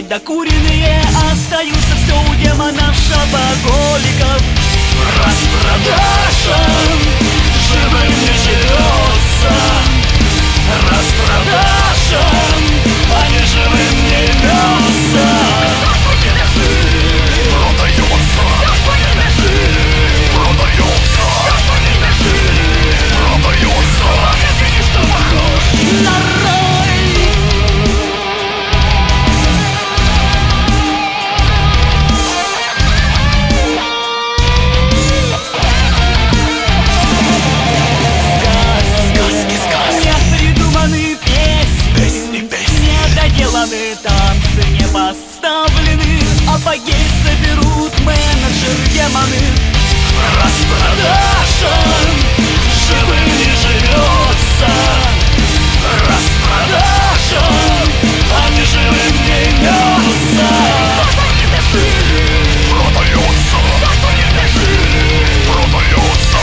недокуренные остаются все у демонов шопоголиков. Распродажа живым не живется, распродажа, а не живым не имется. Танцы не поставлены, апогей соберут менеджеры демоны. Распродажа живым не живется, распродажа, а не живым не имется. Продается, продается,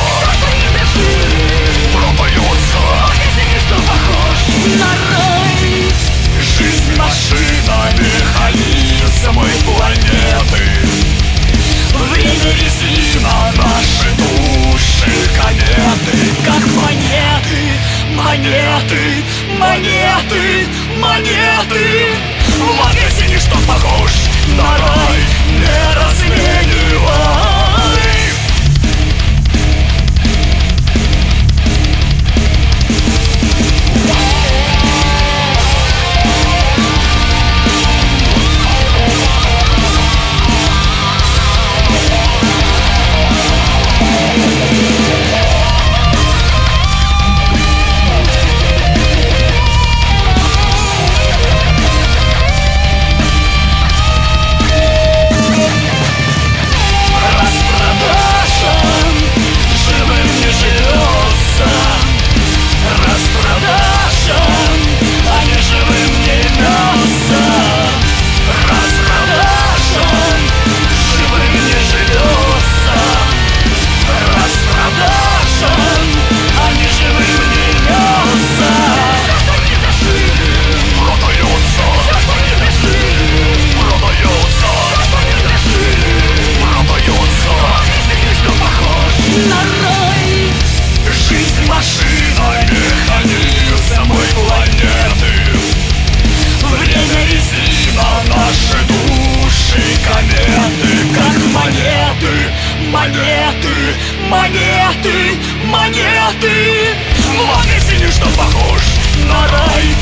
продается. Что похож на рай. Жизнь машина, механизм мой планеты. Время резина, наши души кометы. Как монеты, монеты, монеты, монеты. В магазине, что похож на рай, не разменивай. Монеты, монеты, монеты. В магазине, что похож на рай.